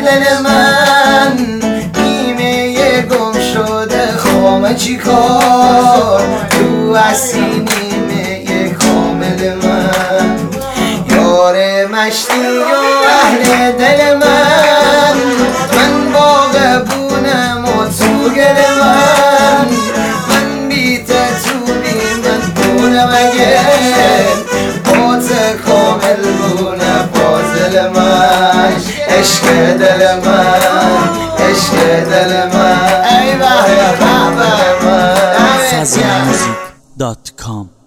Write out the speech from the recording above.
دل من نیمه گم شده خامه چی کار تو هستی نیمه کامل من یار مشتی و اهل دل من من باغبونم و تو گل من بیت تو بی من بونم اگه بات کامل بونه فاضل من عشق دل من عشق دل من ای وحی من fazlamusic.com